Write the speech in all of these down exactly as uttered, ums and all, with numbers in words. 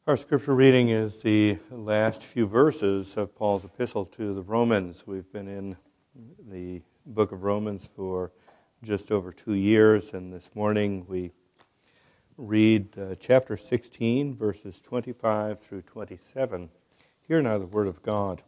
Our scripture reading is the last few verses of Paul's epistle to the Romans. We've been in the book of Romans for just over two years, and this morning we read uh, chapter sixteen, verses twenty-five through twenty-seven. Hear now the word of God.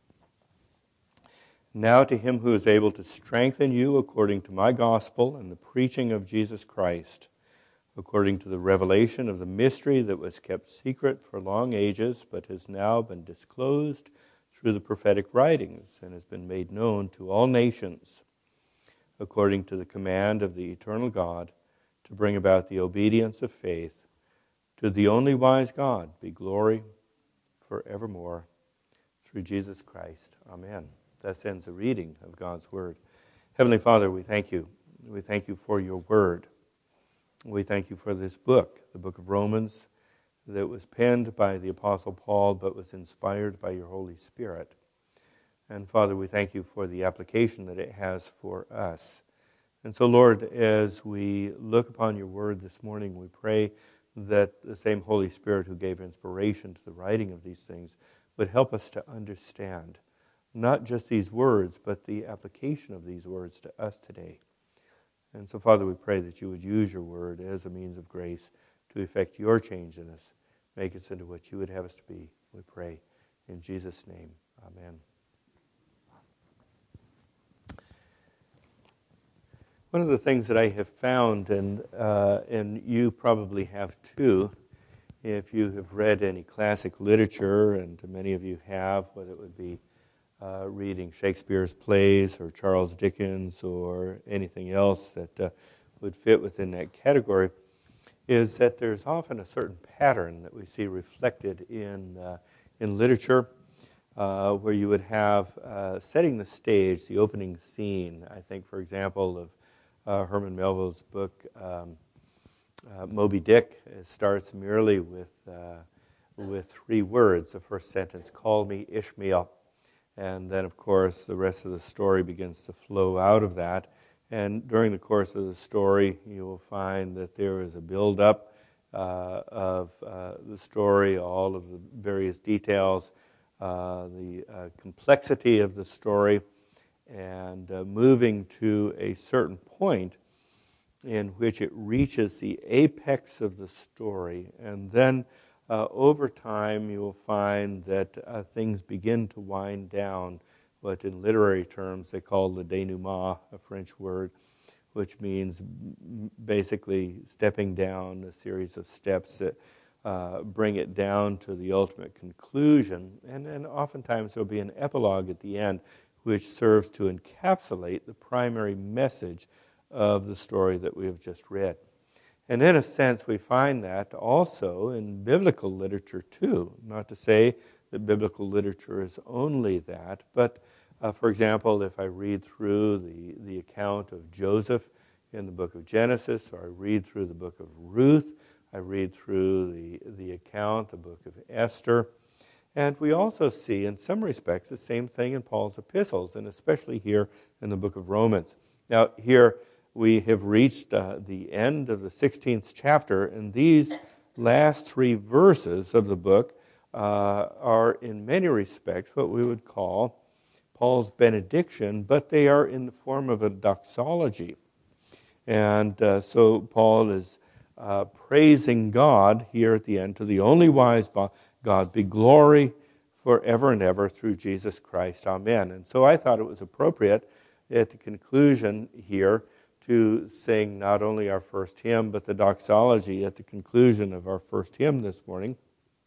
Now to him who is able to strengthen you according to my gospel and the preaching of Jesus Christ, according to the revelation of the mystery that was kept secret for long ages, but has now been disclosed through the prophetic writings and has been made known to all nations, according to the command of the eternal God, to bring about the obedience of faith. To the only wise God be glory forevermore, through Jesus Christ. Amen. Thus ends the reading of God's word. Heavenly Father, we thank you. We thank you for your word. We thank you for this book, the book of Romans, that was penned by the Apostle Paul, but was inspired by your Holy Spirit. And Father, we thank you for the application that it has for us. And so, Lord, as we look upon your word this morning, we pray that the same Holy Spirit who gave inspiration to the writing of these things would help us to understand not just these words, but the application of these words to us today. And so, Father, we pray that you would use your word as a means of grace to effect your change in us. Make us into what you would have us to be, we pray. In Jesus' name, amen. One of the things that I have found, and, uh, and you probably have too, if you have read any classic literature, and many of you have, whether it would be Uh, reading Shakespeare's plays or Charles Dickens or anything else that uh, would fit within that category, is that there's often a certain pattern that we see reflected in uh, in literature, uh, where you would have uh, setting the stage, the opening scene. I think, for example, of uh, Herman Melville's book um, uh, Moby Dick. It starts merely with uh, with three words. The first sentence: "Call me Ishmael." And then, of course, the rest of the story begins to flow out of that. And during the course of the story, you will find that there is a build-up uh, of uh, the story, all of the various details, uh, the uh, complexity of the story, and uh, moving to a certain point in which it reaches the apex of the story. And then Uh, over time, you will find that uh, things begin to wind down, what in literary terms they call the denouement, a French word, which means basically stepping down a series of steps that uh, bring it down to the ultimate conclusion. And then oftentimes there will be an epilogue at the end, which serves to encapsulate the primary message of the story that we have just read. And in a sense, we find that also in biblical literature too. Not to say that biblical literature is only that, but uh, for example, if I read through the, the account of Joseph in the book of Genesis, or I read through the book of Ruth, I read through the, the account, the book of Esther, and we also see in some respects the same thing in Paul's epistles, and especially here in the book of Romans. Now here, we have reached uh, the end of the sixteenth chapter, and these last three verses of the book uh, are in many respects what we would call Paul's benediction, but they are in the form of a doxology. And uh, so Paul is uh, praising God here at the end. To the only wise God be glory forever and ever through Jesus Christ. Amen. And so I thought it was appropriate at the conclusion here to sing not only our first hymn, but the doxology at the conclusion of our first hymn this morning.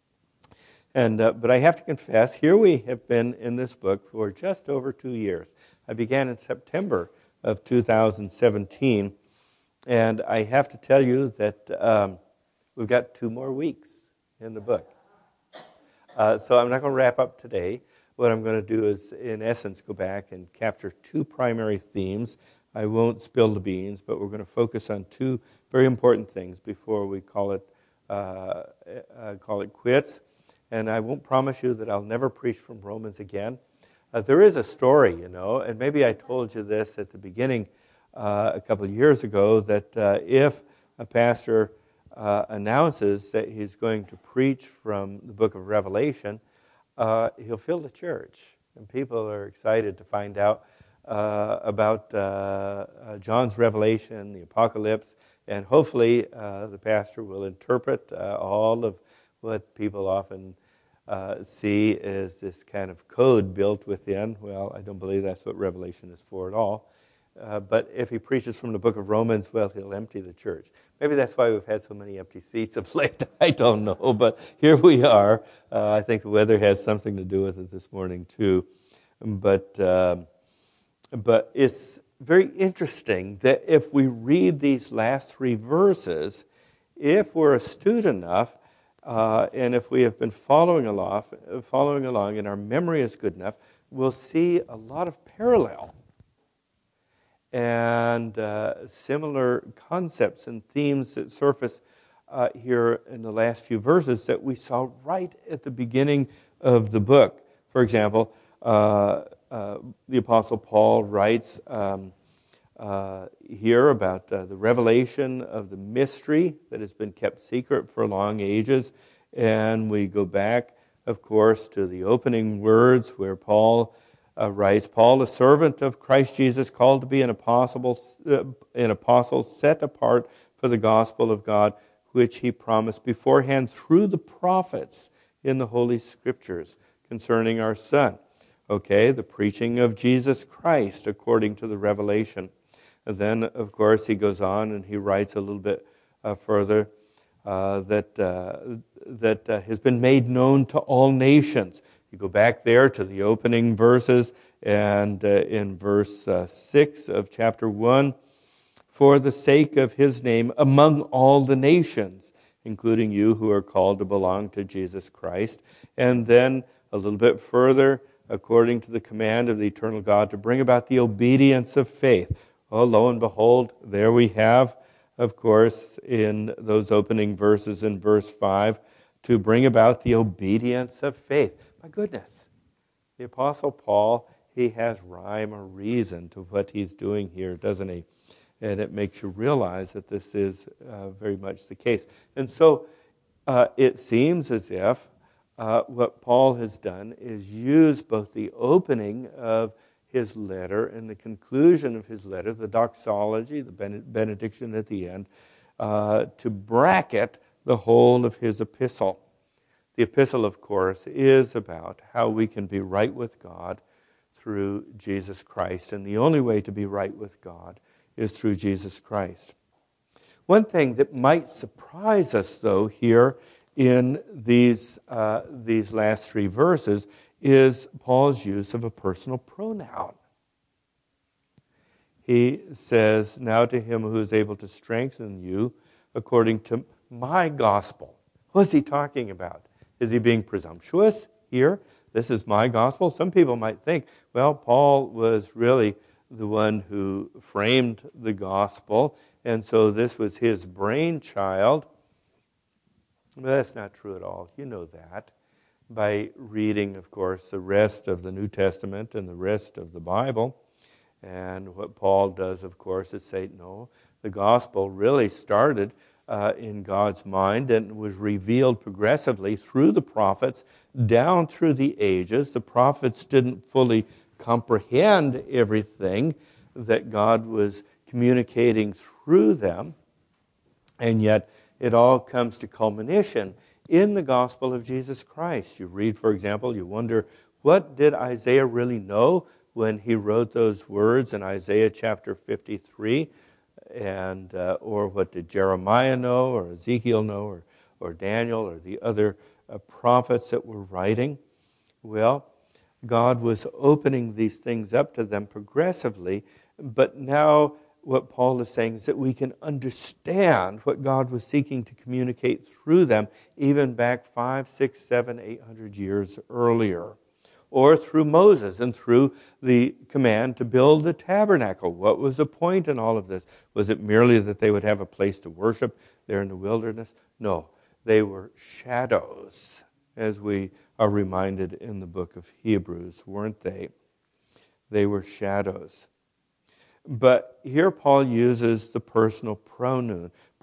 And uh, but I have to confess, here we have been in this book for just over two years. I began in September of two thousand seventeen, and I have to tell you that um, we've got two more weeks in the book. Uh, so I'm not going to wrap up today. What I'm going to do is, in essence, go back and capture two primary themes. I won't spill the beans, but we're going to focus on two very important things before we call it uh, uh, call it quits. And I won't promise you that I'll never preach from Romans again. Uh, there is a story, you know, and maybe I told you this at the beginning uh, a couple of years ago, that uh, if a pastor uh, announces that he's going to preach from the book of Revelation, uh, he'll fill the church. And people are excited to find out uh, about uh, uh, John's Revelation, the Apocalypse, and hopefully uh, the pastor will interpret uh, all of what people often uh, see as this kind of code built within. Well, I don't believe that's what Revelation is for at all. Uh, but if he preaches from the book of Romans, well, he'll empty the church. Maybe that's why we've had so many empty seats of late. I don't know, but here we are. Uh, I think the weather has something to do with it this morning too. But uh, but it's very interesting that if we read these last three verses, if we're astute enough, uh, and if we have been following along, following along, and our memory is good enough, we'll see a lot of parallel and uh, similar concepts and themes that surface uh, here in the last few verses that we saw right at the beginning of the book. For example, uh, uh, the Apostle Paul writes um, uh, here about uh, the revelation of the mystery that has been kept secret for long ages. And we go back, of course, to the opening words where Paul Uh, writes, Paul, a servant of Christ Jesus, called to be an apostle, uh, an apostle set apart for the gospel of God, which he promised beforehand through the prophets in the Holy Scriptures concerning our Son. Okay, the preaching of Jesus Christ according to the revelation. And then, of course, he goes on and he writes a little bit uh, further uh, that, uh, that uh, has been made known to all nations. You go back there to the opening verses, and uh, in verse uh, six of chapter one, for the sake of his name among all the nations, including you who are called to belong to Jesus Christ. And then a little bit further, according to the command of the eternal God, to bring about the obedience of faith. Oh, lo and behold, there we have, of course, in those opening verses in verse five, to bring about the obedience of faith. My goodness, the Apostle Paul, he has rhyme or reason to what he's doing here, doesn't he? And it makes you realize that this is uh, very much the case. And so uh, it seems as if uh, what Paul has done is use both the opening of his letter and the conclusion of his letter, the doxology, the benediction at the end, uh, to bracket the whole of his epistle. The epistle, of course, is about how we can be right with God through Jesus Christ. And the only way to be right with God is through Jesus Christ. One thing that might surprise us, though, here in these, uh, these last three verses is Paul's use of a personal pronoun. He says, now to him who is able to strengthen you according to my gospel. What's he talking about? Is he being presumptuous here? This is my gospel. Some people might think, well, Paul was really the one who framed the gospel, and so this was his brainchild. But that's not true at all. You know that by reading, of course, the rest of the New Testament and the rest of the Bible. And what Paul does, of course, is say, no, the gospel really started Uh, in God's mind and was revealed progressively through the prophets down through the ages. The prophets didn't fully comprehend everything that God was communicating through them, and yet it all comes to culmination in the gospel of Jesus Christ. You read, for example, you wonder, what did Isaiah really know when he wrote those words in Isaiah chapter fifty-three? And uh, or what did Jeremiah know, or Ezekiel know, or, or Daniel, or the other uh, prophets that were writing? Well, God was opening these things up to them progressively, but now what Paul is saying is that we can understand what God was seeking to communicate through them even back five, six, seven, eight hundred years earlier. Or through Moses and through the command to build the tabernacle. What was the point in all of this? Was it merely that they would have a place to worship there in the wilderness? No, they were shadows, as we are reminded in the book of Hebrews, weren't they? They were shadows. But here Paul uses the personal pronoun,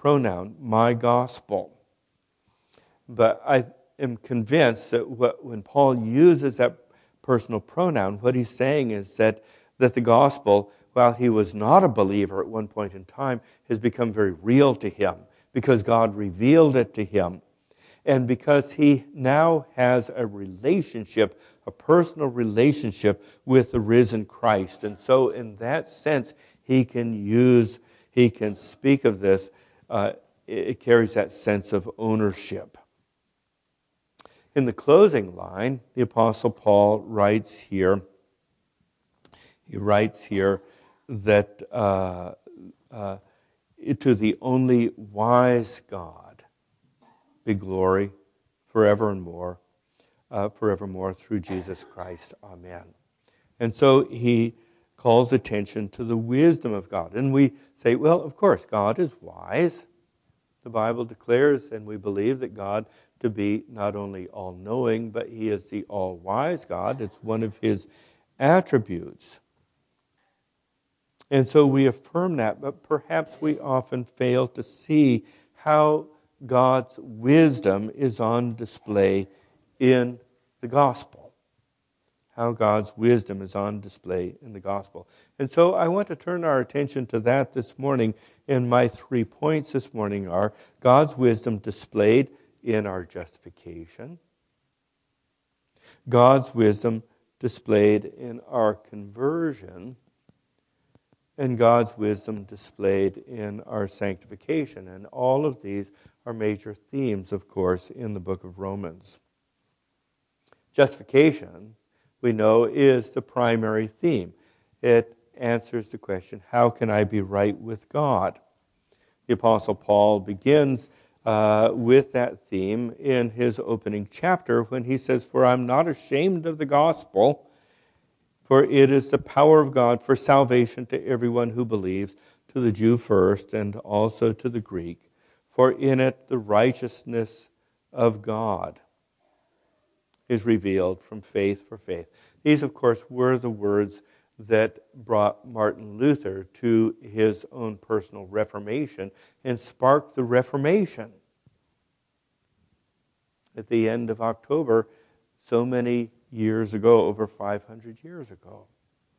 pronoun, my gospel. But I am convinced that what, when Paul uses that personal pronoun, what he's saying is that, that the gospel, while he was not a believer at one point in time, has become very real to him because God revealed it to him. And because he now has a relationship, a personal relationship with the risen Christ. And so in that sense, he can use, he can speak of this. Uh, it carries that sense of ownership. In the closing line, the Apostle Paul writes here, he writes here that uh, uh, to the only wise God be glory forever and more, uh, forevermore through Jesus Christ. Amen. And so he calls attention to the wisdom of God. And we say, well, of course, God is wise. The Bible declares, and we believe that God to be not only all-knowing, but he is the all-wise God. It's one of his attributes. And so we affirm that, but perhaps we often fail to see how God's wisdom is on display in the gospel. How God's wisdom is on display in the gospel. And so I want to turn our attention to that this morning, and my three points this morning are God's wisdom displayed in our justification, God's wisdom displayed in our conversion, and God's wisdom displayed in our sanctification. And all of these are major themes, of course, in the book of Romans. Justification, we know, is the primary theme. It answers the question, how can I be right with God? The Apostle Paul begins uh, with that theme in his opening chapter when he says, for I'm not ashamed of the gospel, for it is the power of God for salvation to everyone who believes, to the Jew first and also to the Greek. For in it the righteousness of God is revealed from faith for faith. These, of course, were the words that brought Martin Luther to his own personal Reformation and sparked the Reformation. At the end of October, so many years ago, over five hundred years ago,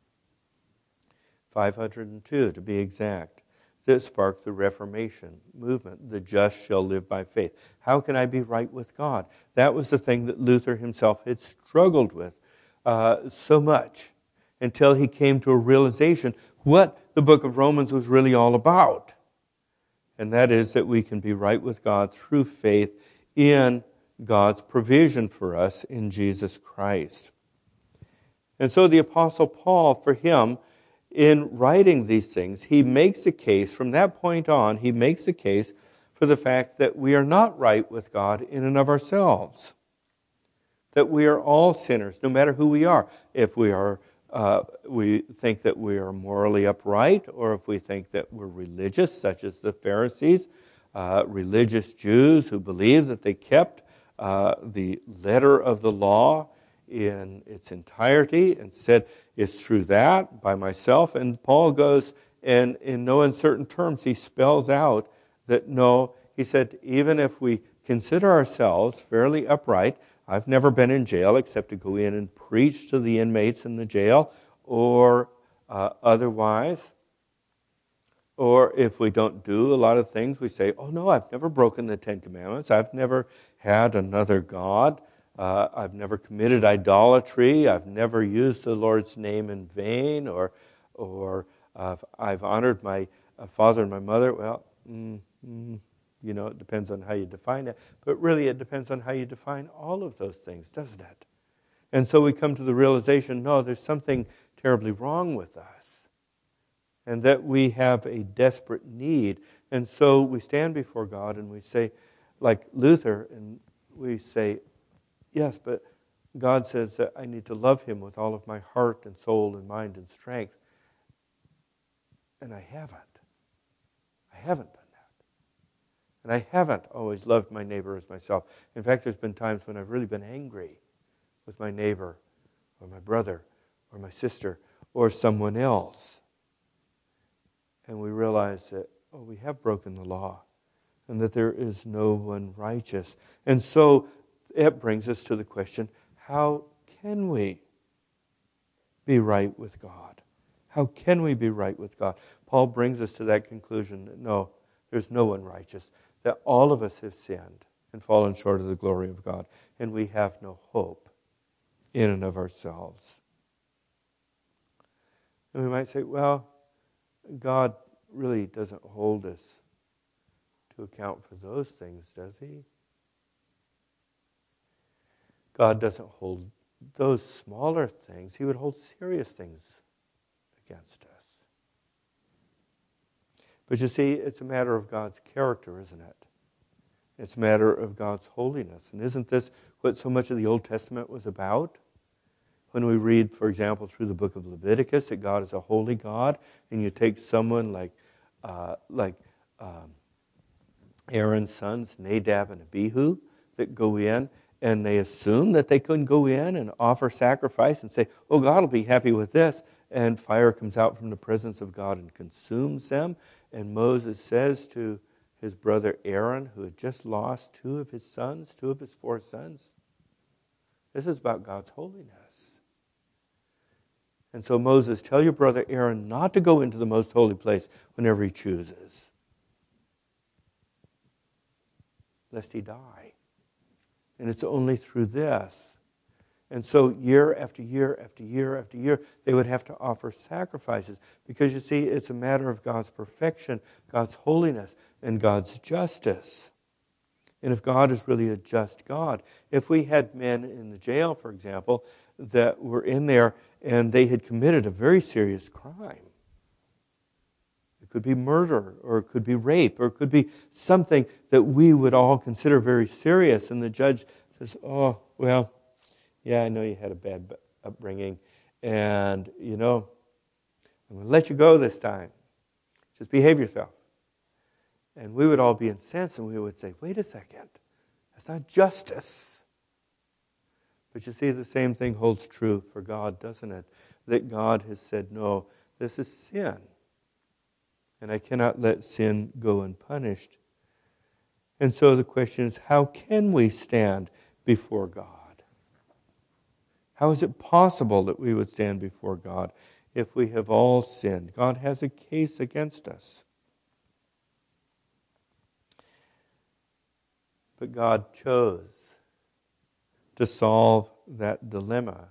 five hundred two to be exact, that sparked the Reformation movement. The just shall live by faith. How can I be right with God? That was the thing that Luther himself had struggled with uh, so much until he came to a realization what the book of Romans was really all about. And that is that we can be right with God through faith in God's provision for us in Jesus Christ. And so the Apostle Paul, for him, in writing these things, he makes a case, from that point on, he makes a case for the fact that we are not right with God in and of ourselves. That we are all sinners, no matter who we are. If we are, uh, we think that we are morally upright, or if we think that we're religious, such as the Pharisees, uh, religious Jews who believed that they kept uh, the letter of the law in its entirety and said, it's through that, by myself. And Paul goes, and in no uncertain terms, he spells out that no, he said, even if we consider ourselves fairly upright, I've never been in jail except to go in and preach to the inmates in the jail or uh, otherwise. Or if we don't do a lot of things, we say, oh no, I've never broken the Ten Commandments. I've never had another God. Uh, I've never committed idolatry. I've never used the Lord's name in vain. Or or uh, I've honored my uh, father and my mother. Well, mm, mm, you know, it depends on how you define it. But really, it depends on how you define all of those things, doesn't it? And so we come to the realization, no, there's something terribly wrong with us. And that we have a desperate need. And so we stand before God and we say, like Luther, and we say, yes, but God says that I need to love him with all of my heart and soul and mind and strength. And I haven't. I haven't done that. And I haven't always loved my neighbor as myself. In fact, there's been times when I've really been angry with my neighbor or my brother or my sister or someone else. And we realize that, oh, we have broken the law. and that there is no one righteous. And so it brings us to the question, how can we be right with God? How can we be right with God? Paul brings us to that conclusion that no, there's no one righteous, that all of us have sinned and fallen short of the glory of God, and we have no hope in and of ourselves. And we might say, well, God really doesn't hold us to account for those things, does he? God doesn't hold those smaller things. He would hold serious things against us. But you see, it's a matter of God's character, isn't it? It's a matter of God's holiness. And isn't this what so much of the Old Testament was about? When we read, for example, through the book of Leviticus, that God is a holy God, and you take someone like, uh, like um, Aaron's sons, Nadab and Abihu, that go in, and they assume that they couldn't go in and offer sacrifice and say, oh, God will be happy with this. And fire comes out from the presence of God and consumes them. And Moses says to his brother Aaron, who had just lost two of his sons, two of his four sons, this is about God's holiness. And so Moses, tell your brother Aaron not to go into the most holy place whenever he chooses, lest he die. And it's only through this. And so year after year after year after year, they would have to offer sacrifices. Because you see, it's a matter of God's perfection, God's holiness, and God's justice. And if God is really a just God, if we had men in the jail, for example, that were in there and they had committed a very serious crime, it could be murder, or it could be rape, or it could be something that we would all consider very serious, and the judge says, oh, well, yeah, I know you had a bad upbringing, and, you know, I'm going to let you go this time. Just behave yourself. And we would all be incensed, and we would say, wait a second, that's not justice. But you see, the same thing holds true for God, doesn't it? That God has said, no, this is sin. And I cannot let sin go unpunished. And so the question is, how can we stand before God? How is it possible that we would stand before God if we have all sinned? God has a case against us. But God chose to solve that dilemma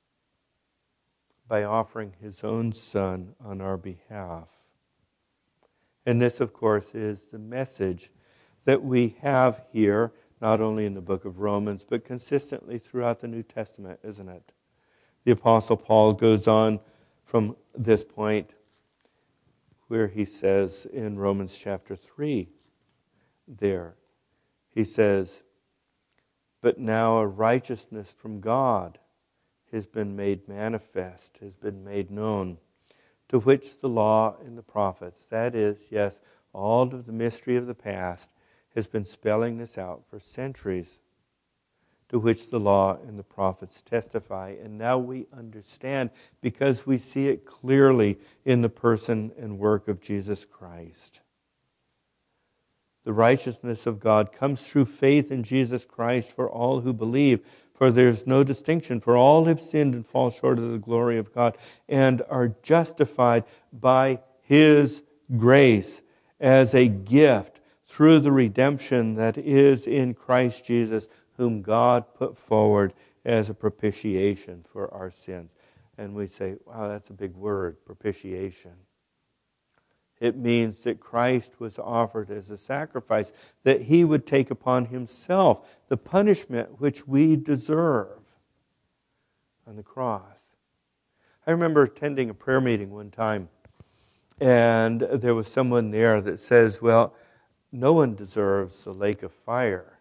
by offering his own Son on our behalf. And this, of course, is the message that we have here, not only in the book of Romans, but consistently throughout the New Testament, isn't it? The Apostle Paul goes on from this point where he says in Romans chapter three, there, he says, but now a righteousness from God has been made manifest, has been made known, to which the law and the prophets, that is, yes, all of the mystery of the past, has been spelling this out for centuries, to which the law and the prophets testify. And now we understand because we see it clearly in the person and work of Jesus Christ. The righteousness of God comes through faith in Jesus Christ for all who believe, for there's no distinction, for all have sinned and fall short of the glory of God and are justified by his grace as a gift through the redemption that is in Christ Jesus, whom God put forward as a propitiation for our sins. And we say, wow, that's a big word, propitiation. It means that Christ was offered as a sacrifice, that he would take upon himself the punishment which we deserve on the cross. I remember attending a prayer meeting one time, and there was someone there that says, well, no one deserves the lake of fire.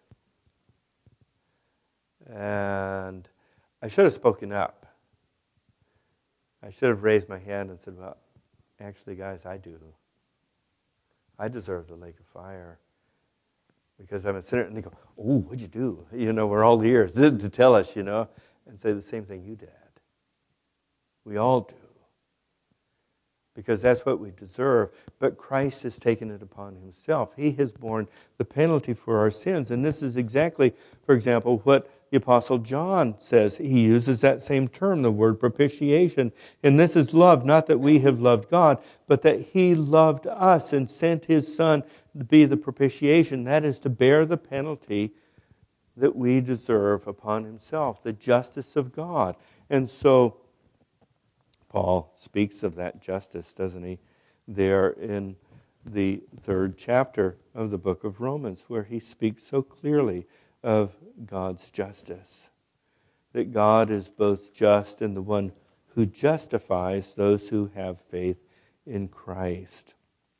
And I should have spoken up. I should have raised my hand and said, well, actually, guys, I do. I deserve the lake of fire. Because I'm a sinner, and they go, oh, what'd you do? You know, we're all ears to tell us, you know, and say the same thing you did. We all do. because that's what we deserve. But Christ has taken it upon himself. He has borne the penalty for our sins. And this is exactly, for example, what the Apostle John says. He uses that same term, the word propitiation. And this is love, not that we have loved God, but that he loved us and sent his Son to be the propitiation. That is to bear the penalty that we deserve upon himself, the justice of God. And so Paul speaks of that justice, doesn't he, there in the third chapter of the book of Romans, where he speaks so clearly of God's justice, that God is both just and the one who justifies those who have faith in Christ.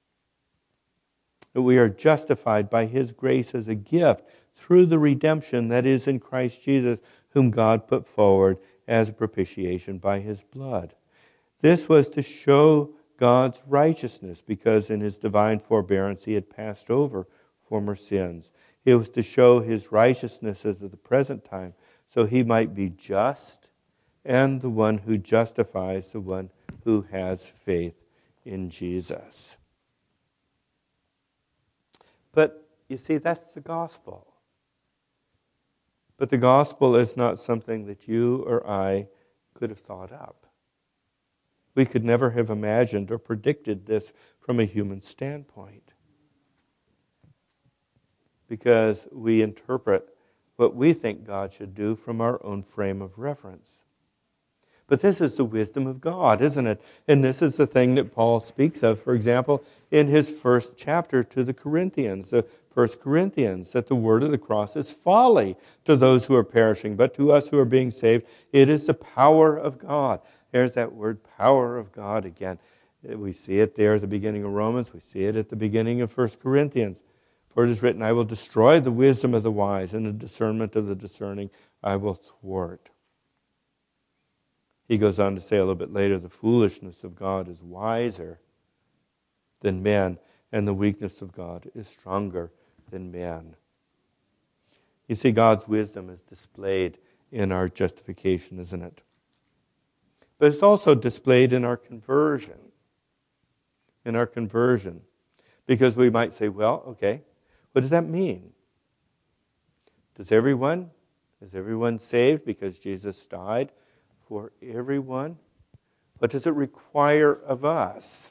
That we are justified by his grace as a gift through the redemption that is in Christ Jesus, whom God put forward as a propitiation by his blood. This was to show God's righteousness, because in his divine forbearance he had passed over former sins. It was to show his righteousness as of the present time, so he might be just and the one who justifies the one who has faith in Jesus. But you see, that's the gospel. But the gospel is not something that you or I could have thought up. We could never have imagined or predicted this from a human standpoint, because we interpret what we think God should do from our own frame of reference. But this is the wisdom of God, isn't it? And this is the thing that Paul speaks of, for example, in his first chapter to the Corinthians, the First Corinthians, that the word of the cross is folly to those who are perishing, but to us who are being saved, it is the power of God. There's that word, power of God, again. We see it there at the beginning of Romans. We see it at the beginning of First Corinthians. For it is written, I will destroy the wisdom of the wise, and the discernment of the discerning I will thwart. He goes on to say a little bit later, the foolishness of God is wiser than men, and the weakness of God is stronger than men. You see, God's wisdom is displayed in our justification, isn't it? But it's also displayed in our conversion. In our conversion. Because we might say, well, okay, what does that mean? Does everyone, is everyone saved because Jesus died for everyone? What does it require of us?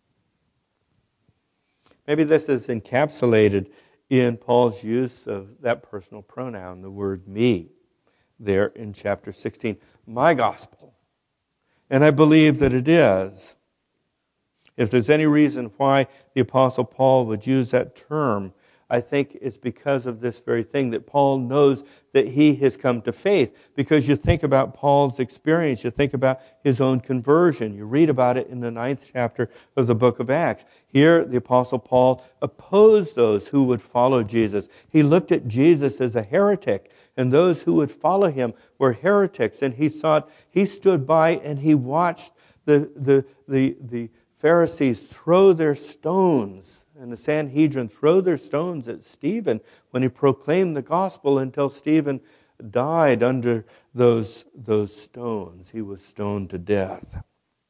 Maybe this is encapsulated in Paul's use of that personal pronoun, the word me, there in chapter sixteen. My gospel. And I believe that it is. If there's any reason why the Apostle Paul would use that term, I think it's because of this very thing, that Paul knows that he has come to faith. Because you think about Paul's experience, you think about his own conversion. You read about it in the ninth chapter of the book of Acts. Here, the Apostle Paul opposed those who would follow Jesus. He looked at Jesus as a heretic, and those who would follow him were heretics. And he thought, he stood by and he watched the, the, the, the Pharisees throw their stones and the Sanhedrin throw their stones at Stephen when he proclaimed the gospel, until Stephen died under those, those stones. He was stoned to death.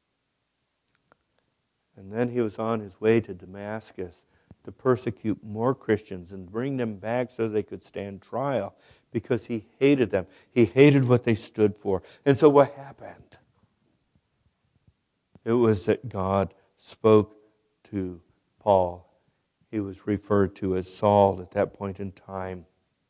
And then he was on his way to Damascus to persecute more Christians and bring them back so they could stand trial, because he hated them. He hated what they stood for. And so what happened? It was that God spoke to Paul. He was referred to as Saul at that point in time.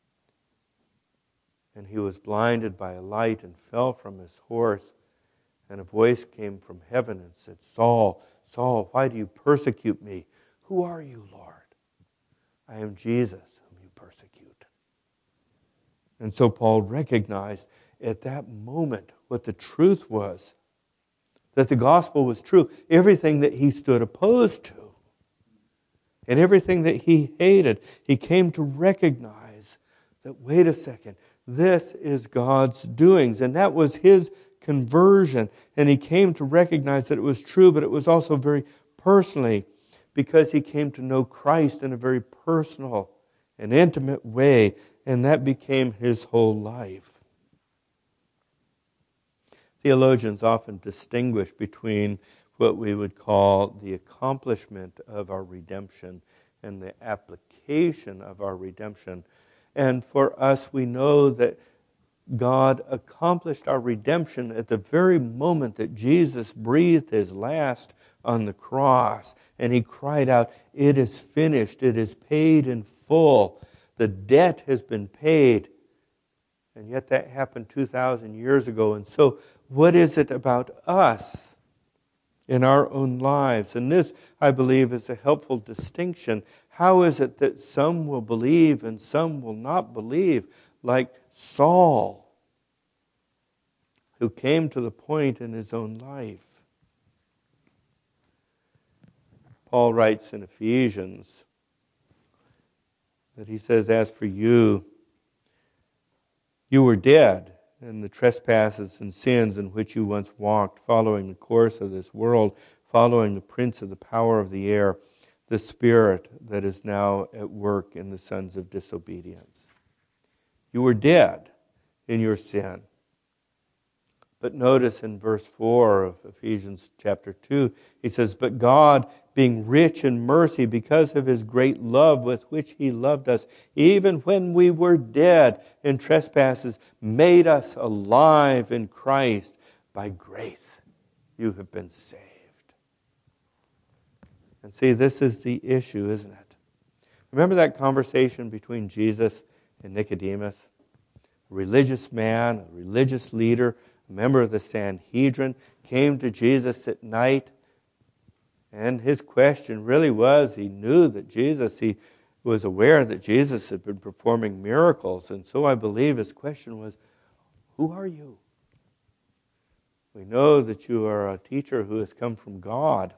And he was blinded by a light and fell from his horse. And a voice came from heaven and said, Saul, Saul, why do you persecute me? Who are you, Lord? I am Jesus whom you persecute. And so Paul recognized at that moment what the truth was, that the gospel was true. Everything that he stood opposed to and everything that he hated, he came to recognize that, wait a second, this is God's doings. And that was his conversion. And he came to recognize that it was true, but it was also very personally, because he came to know Christ in a very personal and intimate way. And that became his whole life. Theologians often distinguish between what we would call the accomplishment of our redemption and the application of our redemption. And for us, we know that God accomplished our redemption at the very moment that Jesus breathed his last on the cross. And he cried out, "It is finished. It is paid in full. The debt has been paid." And yet that happened two thousand years ago. And so what is it about us in our own lives? And this, I believe, is a helpful distinction. How is it that some will believe and some will not believe? Like Saul, who came to the point in his own life. Paul writes in Ephesians that he says, "As for you, you were dead in the trespasses and sins in which you once walked, following the course of this world, following the prince of the power of the air, the spirit that is now at work in the sons of disobedience." You were dead in your sin. But notice in verse four of Ephesians chapter two, he says, "But God, being rich in mercy because of his great love with which he loved us, even when we were dead in trespasses, made us alive in Christ. By grace you have been saved." And see, this is the issue, isn't it? Remember that conversation between Jesus and Nicodemus? A religious man, a religious leader, a member of the Sanhedrin, came to Jesus at night. And his question really was, he knew that Jesus, he was aware that Jesus had been performing miracles. And so I believe his question was, "Who are you? We know that you are a teacher who has come from God.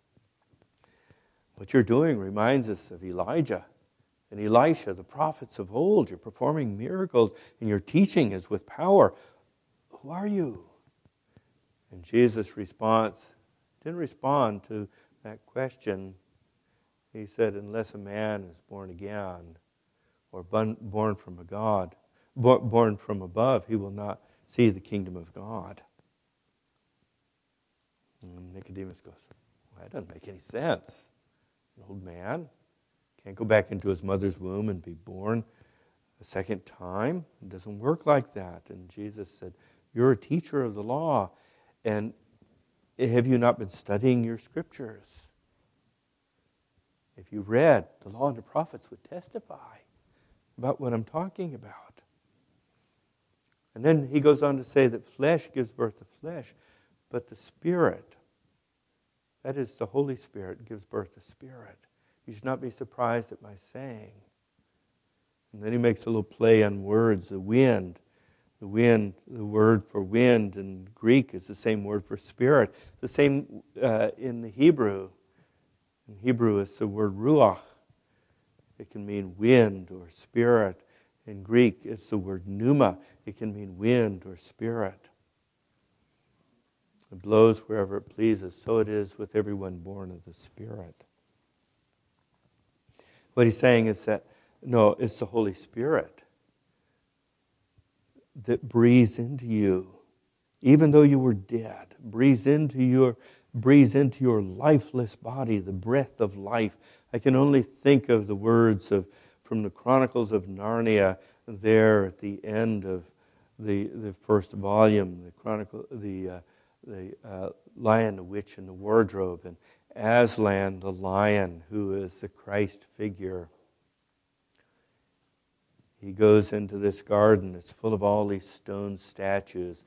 What you're doing reminds us of Elijah and Elisha, the prophets of old. You're performing miracles and your teaching is with power. Who are you?" And Jesus' response didn't respond to that question. He said, "Unless a man is born again or born from a God, born from above, he will not see the kingdom of God." And Nicodemus goes, "Well, that doesn't make any sense. An old man can't go back into his mother's womb and be born a second time. It doesn't work like that." And Jesus said, "You're a teacher of the law, and have you not been studying your scriptures? If you read, the law and the prophets would testify about what I'm talking about." And then he goes on to say that flesh gives birth to flesh, but the Spirit, that is the Holy Spirit, gives birth to spirit. You should not be surprised at my saying. And then he makes a little play on words. The wind, the wind, the word for wind in Greek is the same word for spirit. The same uh, in the Hebrew. In Hebrew, it's the word ruach. It can mean wind or spirit. In Greek, it's the word pneuma. It can mean wind or spirit. It blows wherever it pleases. So it is with everyone born of the Spirit. What he's saying is that, no, it's the Holy Spirit that breathes into you, even though you were dead, breathes into your breathes into your lifeless body the breath of life. I can only think of the words of from the Chronicles of Narnia there at the end of the the first volume, the chronicle, the uh, the uh, Lion, the Witch, and the Wardrobe, and Aslan, the lion, who is the Christ figure. He goes into this garden. It's full of all these stone statues.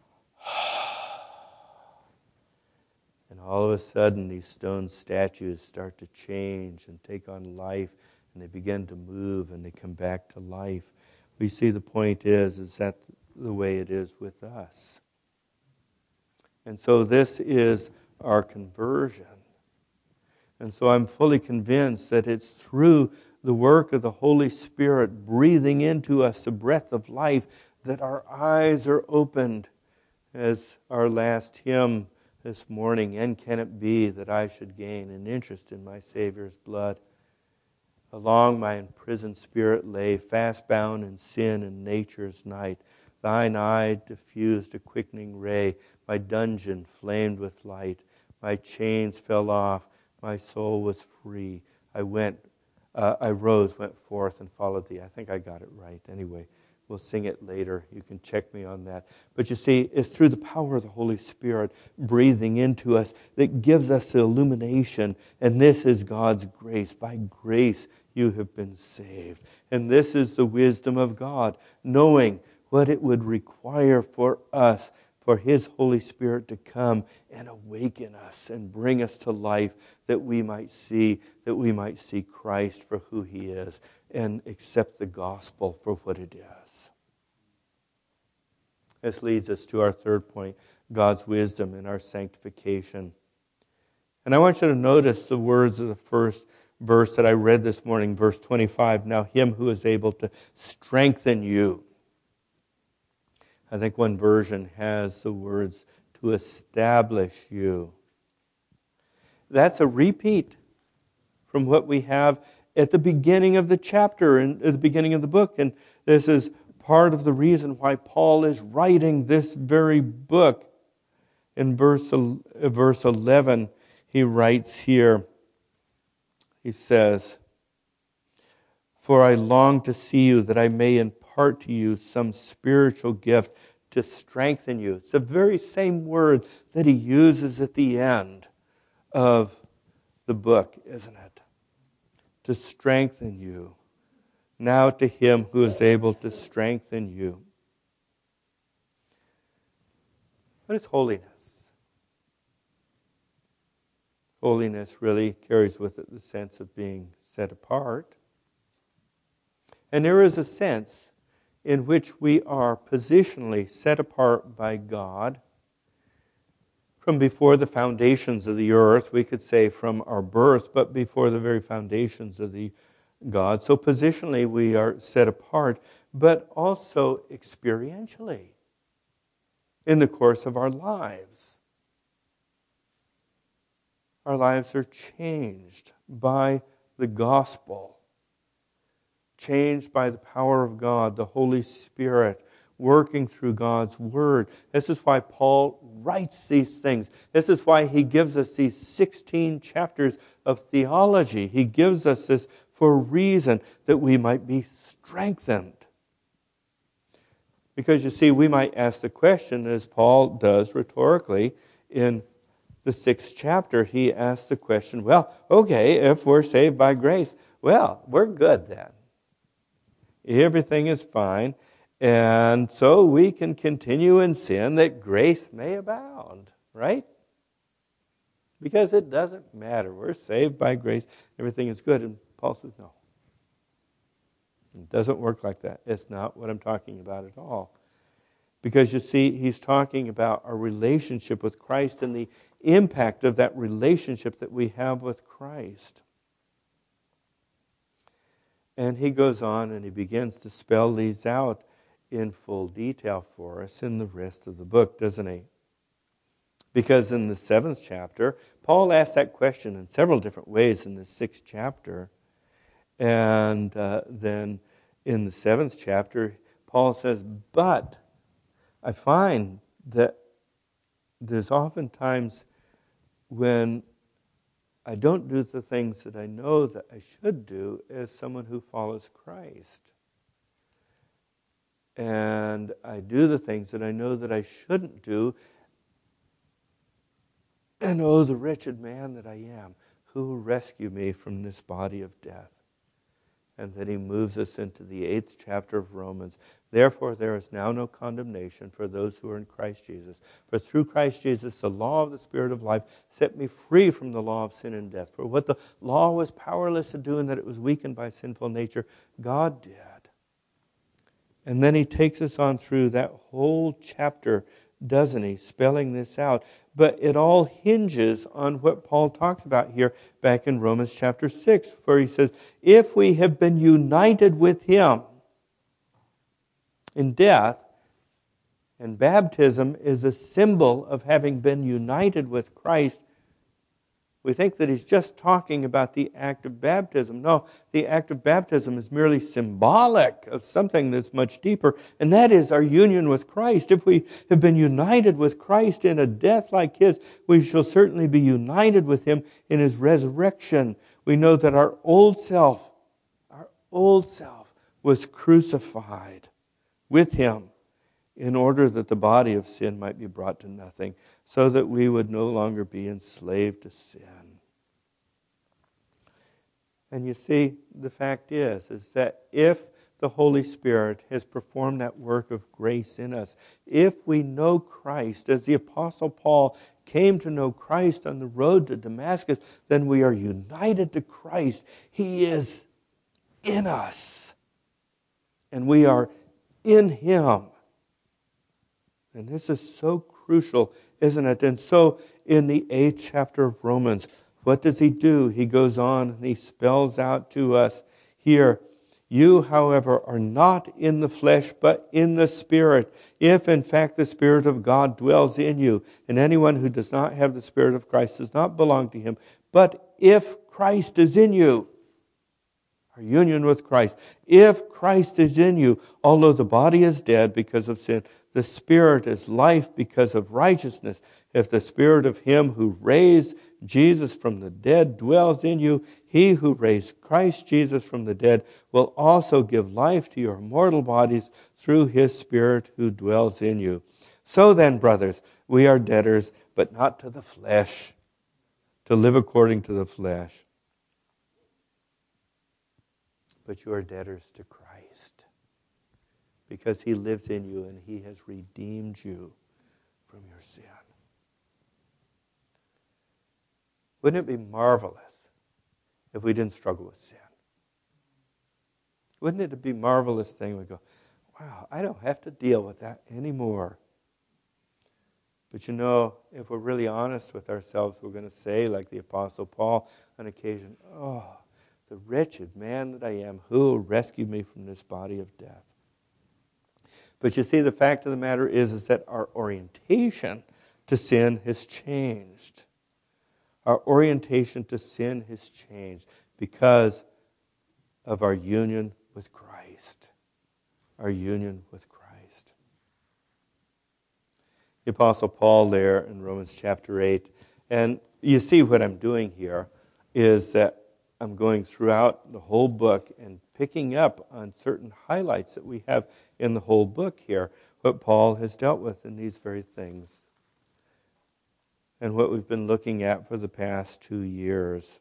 And all of a sudden, these stone statues start to change and take on life, and they begin to move, and they come back to life. We see the point is, is that the way it is with us. And so this is our conversion. And so I'm fully convinced that it's through the work of the Holy Spirit breathing into us the breath of life that our eyes are opened, as our last hymn this morning, "And can it be that I should gain an interest in my Savior's blood? Along my imprisoned spirit lay, fast bound in sin and nature's night. Thine eye diffused a quickening ray, my dungeon flamed with light. My chains fell off. My soul was free. I went, uh, I rose, went forth, and followed thee. I think I got it right. Anyway, we'll sing it later. You can check me on that. But you see, it's through the power of the Holy Spirit breathing into us that gives us the illumination. And this is God's grace. By grace you have been saved. And this is the wisdom of God, knowing what it would require for us, for His Holy Spirit to come and awaken us and bring us to life, that we might see, that we might see Christ for who He is and accept the gospel for what it is. This leads us to our third point, God's wisdom in our sanctification. And I want you to notice the words of the first verse that I read this morning, verse twenty-five. Now Him who is able to strengthen you. I think one version has the words, to establish you. That's a repeat from what we have at the beginning of the chapter and at the beginning of the book. And this is part of the reason why Paul is writing this very book. In verse, verse eleven, he writes here, he says, for I long to see you, that I may impart to you some spiritual gift to strengthen you. It's the very same word that he uses at the end of the book, isn't it? To strengthen you. Now to Him who is able to strengthen you. What is holiness? Holiness really carries with it the sense of being set apart. And there is a sense in which we are positionally set apart by God from before the foundations of the earth, we could say from our birth, but before the very foundations of the God. So positionally we are set apart, but also experientially in the course of our lives. Our lives are changed by the gospel. Changed by the power of God, the Holy Spirit, working through God's Word. This is why Paul writes these things. This is why he gives us these sixteen chapters of theology. He gives us this for a reason, that we might be strengthened. Because you see, we might ask the question, as Paul does rhetorically in the sixth chapter, he asks the question, well, okay, if we're saved by grace, well, we're good then. Everything is fine, and so we can continue in sin that grace may abound, right? Because it doesn't matter. We're saved by grace. Everything is good. And Paul says, no. It doesn't work like that. It's not what I'm talking about at all. Because you see, he's talking about our relationship with Christ and the impact of that relationship that we have with Christ. And he goes on and he begins to spell these out in full detail for us in the rest of the book, doesn't he? Because in the seventh chapter, Paul asks that question in several different ways in the sixth chapter. And uh, then in the seventh chapter, Paul says, but I find that there's oftentimes when I don't do the things that I know that I should do as someone who follows Christ. And I do the things that I know that I shouldn't do. And oh, the wretched man that I am, who will rescue me from this body of death? And then he moves us into the eighth chapter of Romans. Therefore, there is now no condemnation for those who are in Christ Jesus. For through Christ Jesus, the law of the Spirit of life set me free from the law of sin and death. For what the law was powerless to do, and that it was weakened by sinful nature, God did. And then he takes us on through that whole chapter, doesn't he, spelling this out. But it all hinges on what Paul talks about here back in Romans chapter six, where he says, if we have been united with him in death, and baptism is a symbol of having been united with Christ, We think that he's just talking about the act of baptism. No, the act of baptism is merely symbolic of something that's much deeper, and that is our union with Christ. If we have been united with Christ in a death like his, we shall certainly be united with him in his resurrection. We know that our old self, our old self was crucified with him in order that the body of sin might be brought to nothing, so that we would no longer be enslaved to sin. And you see, the fact is, is that if the Holy Spirit has performed that work of grace in us, if we know Christ, as the Apostle Paul came to know Christ on the road to Damascus, then we are united to Christ. He is in us, and we are in him. And this is so crucial, isn't it? And so in the eighth chapter of Romans, what does he do? He goes on and he spells out to us here, you, however, are not in the flesh, but in the Spirit, if in fact the Spirit of God dwells in you. And anyone who does not have the Spirit of Christ does not belong to him. But if Christ is in you, our union with Christ, if Christ is in you, although the body is dead because of sin, the Spirit is life because of righteousness. If the Spirit of him who raised Jesus from the dead dwells in you, he who raised Christ Jesus from the dead will also give life to your mortal bodies through his Spirit who dwells in you. So then, brothers, we are debtors, but not to the flesh, to live according to the flesh. But you are debtors to Christ, because he lives in you and he has redeemed you from your sin. Wouldn't it be marvelous if we didn't struggle with sin? Wouldn't it be a marvelous thing? We go, wow, I don't have to deal with that anymore. But you know, if we're really honest with ourselves, we're going to say, like the Apostle Paul on occasion, oh, the wretched man that I am, who will rescue me from this body of death? But you see, the fact of the matter is, is that our orientation to sin has changed. Our orientation to sin has changed because of our union with Christ. Our union with Christ. The Apostle Paul there in Romans chapter eight, and you see what I'm doing here is that I'm going throughout the whole book and picking up on certain highlights that we have in the whole book here, what Paul has dealt with in these very things, and what we've been looking at for the past two years.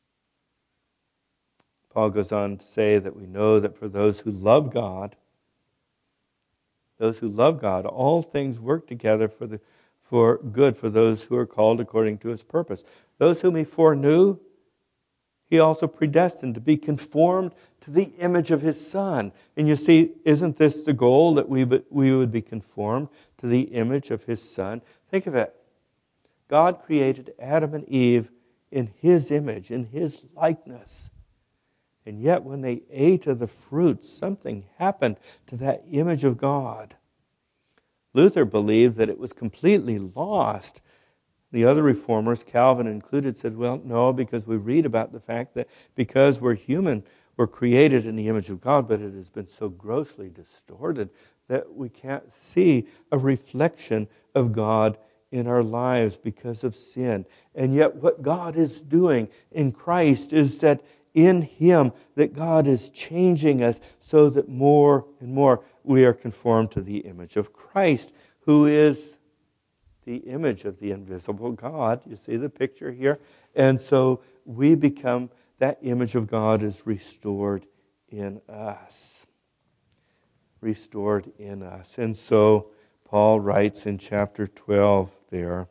Paul goes on to say that we know that for those who love God, those who love God, all things work together for the for good for those who are called according to his purpose. Those whom he foreknew, he also predestined to be conformed to the image of his Son. And you see, isn't this the goal, that we, we would be conformed to the image of his Son? Think of it. God created Adam and Eve in his image, in his likeness. And yet when they ate of the fruit, something happened to that image of God. Luther believed that it was completely lost. The other reformers, Calvin included, said, well, no, because we read about the fact that because we're human, we're created in the image of God, but it has been so grossly distorted that we can't see a reflection of God in our lives because of sin. And yet what God is doing in Christ is that in him, that God is changing us so that more and more we are conformed to the image of Christ, who is the image of the invisible God. You see the picture here? And so we become, that image of God is restored in us. Restored in us. And so Paul writes in chapter twelve there,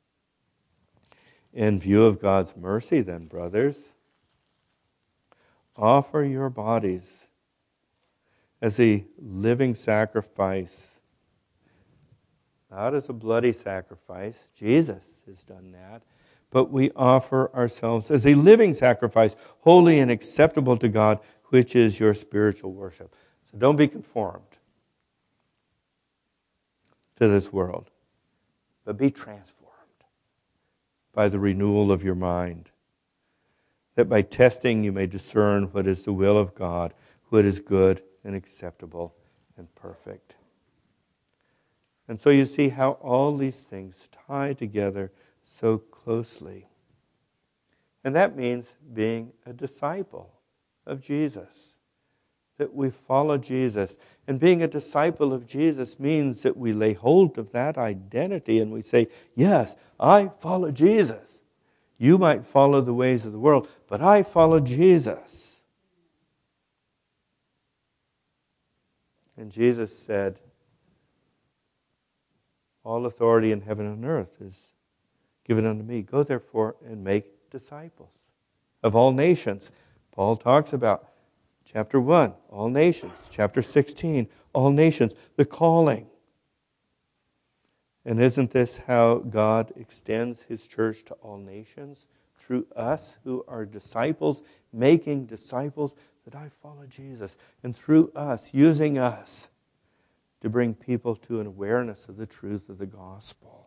in view of God's mercy then, brothers, offer your bodies as a living sacrifice, not as a bloody sacrifice. Jesus has done that. But we offer ourselves as a living sacrifice, holy and acceptable to God, which is your spiritual worship. So don't be conformed to this world, but be transformed by the renewal of your mind, that by testing you may discern what is the will of God, what is good and acceptable and perfect. And so you see how all these things tie together so closely. And that means being a disciple of Jesus, that we follow Jesus. And being a disciple of Jesus means that we lay hold of that identity and we say, yes, I follow Jesus. You might follow the ways of the world, but I follow Jesus. And Jesus said, all authority in heaven and earth is given unto me. Go therefore and make disciples of all nations. Paul talks about chapter one, all nations. Chapter sixteen, all nations, the calling. And isn't this how God extends his church to all nations? Through us who are disciples, making disciples, that I follow Jesus. And through us, using us to bring people to an awareness of the truth of the gospel.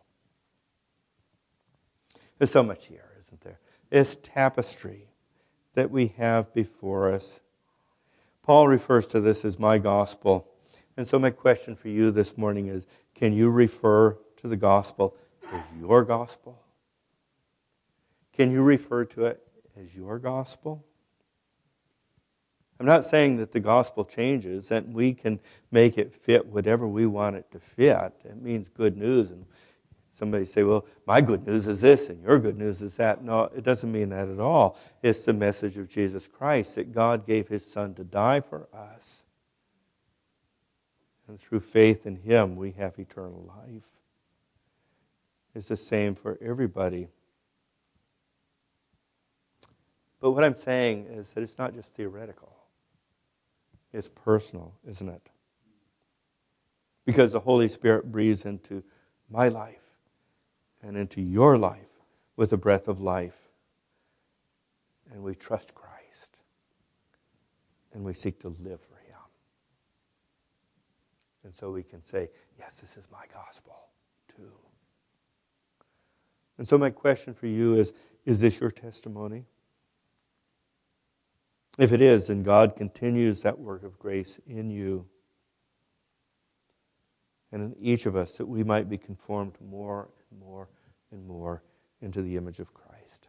There's so much here, isn't there? This tapestry that we have before us. Paul refers to this as my gospel. And so my question for you this morning is, can you refer to the gospel as your gospel? Can you refer to it as your gospel? I'm not saying that the gospel changes and we can make it fit whatever we want it to fit. It means good news. And somebody say, well, my good news is this and your good news is that. No, it doesn't mean that at all. It's the message of Jesus Christ, that God gave his Son to die for us. And through faith in him, we have eternal life. It's the same for everybody. But what I'm saying is that it's not just theoretical. It's personal, isn't it? Because the Holy Spirit breathes into my life and into your life with the breath of life. And we trust Christ. And we seek to live for him. And so we can say, yes, this is my gospel too. And so my question for you is, is this your testimony? If it is, then God continues that work of grace in you and in each of us, that we might be conformed more and more and more into the image of Christ.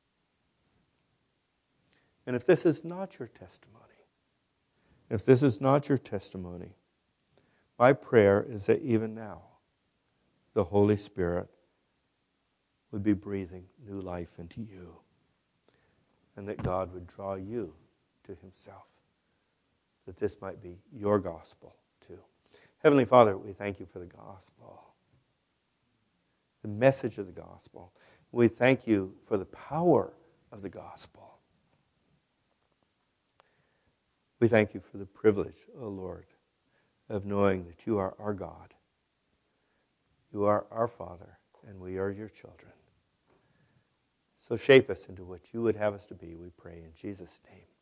And if this is not your testimony, if this is not your testimony, my prayer is that even now, the Holy Spirit would be breathing new life into you, and that God would draw you to himself, that this might be your gospel too. Heavenly Father, we thank you for the gospel, the message of the gospel. We thank you for the power of the gospel. We thank you for the privilege, O Lord, of knowing that you are our God. You are our Father, and we are your children. So shape us into what you would have us to be, we pray in Jesus' name.